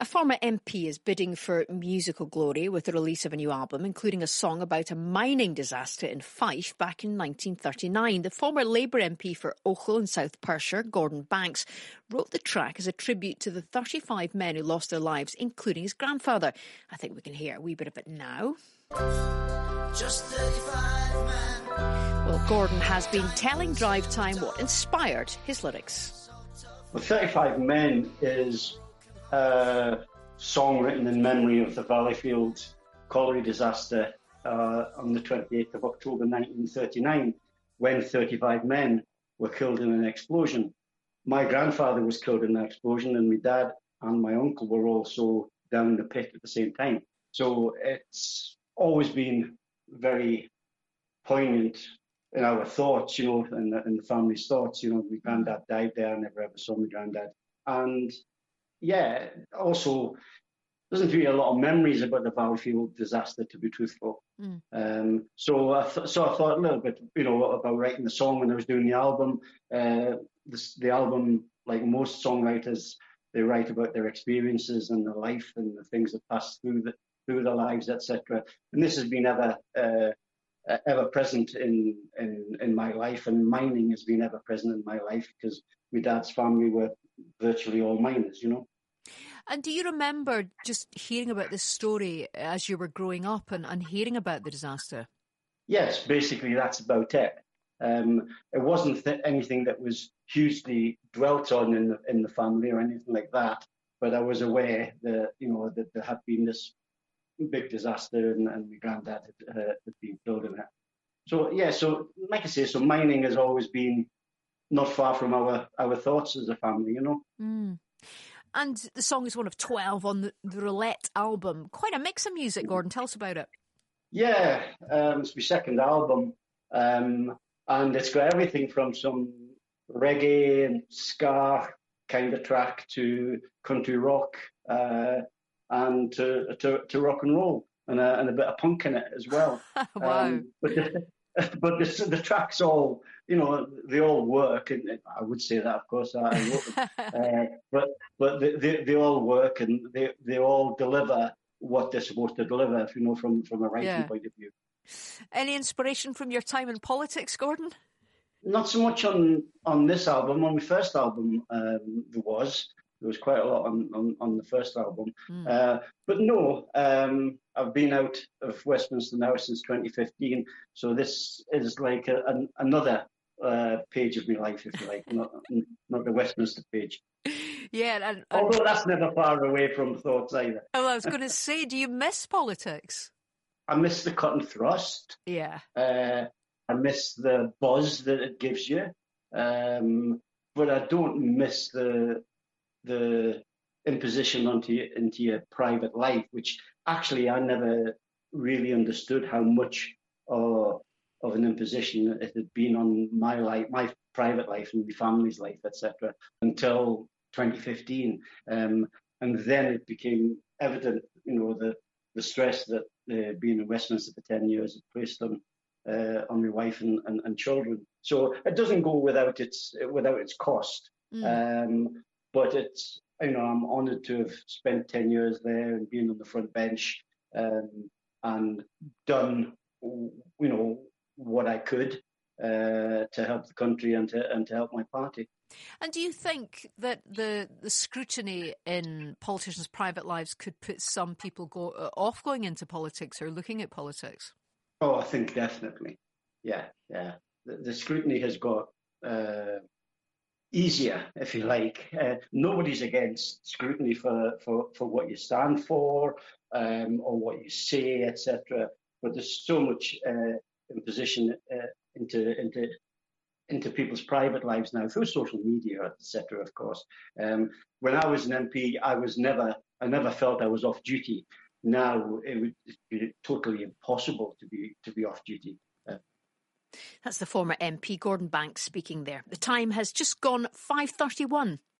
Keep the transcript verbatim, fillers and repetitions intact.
A former M P is bidding for musical glory with the release of a new album, including a song about a mining disaster in Fife back in nineteen thirty-nine. The former Labour M P for Ochil in South Perthshire, Gordon Banks, wrote the track as a tribute to the thirty-five men who lost their lives, including his grandfather. I think we can hear a wee bit of it now. Just thirty-five men. Well, Gordon has been telling Drive Time what inspired his lyrics. Well, thirty-five men is a song written in memory of the Valleyfield colliery disaster uh, on the twenty-eighth of October nineteen thirty-nine, when thirty-five men were killed in an explosion. My grandfather was killed in that explosion, and my dad and my uncle were also down in the pit at the same time. So it's always been very poignant in our thoughts, you know, in the, in the family's thoughts. You know, my granddad died there. I never ever saw my granddad. And yeah, also doesn't really a lot of memories about the Valleyfield disaster, to be truthful. Mm. Um, so I th- so I thought a little bit, you know, about writing the song when I was doing the album. Uh, this, the album, like most songwriters, they write about their experiences and their life and the things that pass through the, through their lives, et cetera. And this has been ever uh, ever present in, in in my life, and mining has been ever present in my life because my dad's family were virtually all miners, you know. And do you remember just hearing about this story as you were growing up and, and hearing about the disaster? Yes, basically that's about it. Um, it wasn't th- anything that was hugely dwelt on in the, in the family or anything like that, but I was aware that, you know, that there had been this big disaster and, and my granddad had, uh, had been killed in it. So, yeah, so like I say, so mining has always been not far from our, our thoughts as a family, you know. Mm. And the song is one of twelve on the, the Roulette album. Quite a mix of music, Gordon. Tell us about it. Yeah, um, it's my second album. Um, and it's got everything from some reggae and ska kind of track to country rock uh, and to, to to rock and roll and a, and a bit of punk in it as well. Wow. Um, but the, but the, the tracks all, you know, they all work, and I would say that, of course, I wrote them. uh, but but they, they, they all work, and they, they all deliver what they're supposed to deliver, you know, from, from a writing yeah. point of view. Any inspiration from your time in politics, Gordon? Not so much on, on this album. On my first album, um, there was. There was quite a lot on, on, on the first album. Mm. Uh, but no, um, I've been out of Westminster now since twenty fifteen. So this is like a, an, another uh, page of my life, if you like, not, not the Westminster page. Yeah, and, and although that's never far away from thoughts either. Oh, I was going to say, do you miss politics? I miss the cut and thrust. Yeah. Uh, I miss the buzz that it gives you, um, but I don't miss the the imposition onto you, into your private life, which actually I never really understood how much uh, of an imposition it had been on my life, my private life and my family's life, et cetera, until twenty fifteen, um, and then it became evident, you know, the the stress that uh, being in Westminster for ten years had placed on uh, on my wife and, and, and children. So it doesn't go without its without its cost. Mm. Um, but it's, you know, I'm honoured to have spent ten years there and been on the front bench um, and done, you know, what I could uh, to help the country and to and to help my party. And do you think that the the scrutiny in politicians' private lives could put some people go uh, off going into politics or looking at politics? Oh, I think definitely. Yeah, yeah. The, the scrutiny has got uh, easier, if you like. Uh, nobody's against scrutiny for, for, for what you stand for um, or what you say, et cetera. But there's so much uh, imposition uh, into into into people's private lives now through social media, et cetera. Of course, um, when I was an M P, I was never, I never felt I was off duty. Now it would be totally impossible to be to be off duty. Uh, That's the former M P Gordon Banks speaking there. The time has just gone five thirty-one.